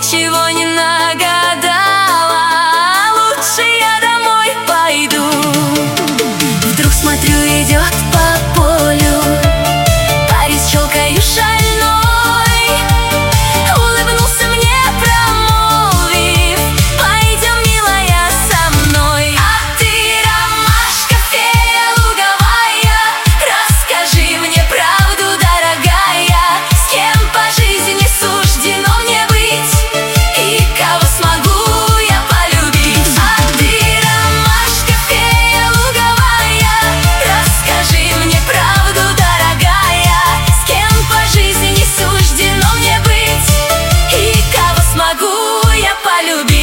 ничего не нагадала. Лучше я домой пойду. Вдруг смотрю, идет по полю парень с челкою шальной. Улыбнулся мне, промолвив: пойдем, милая, со мной. А ты, ромашка, фея луговая, расскажи мне правду, дорогая, с кем по жизни суждено мне быть и кого смогу я полюбить. А ты, ромашка, фея луговая, расскажи мне правду, дорогая, с кем по жизни суждено мне быть и кого смогу я полюбить.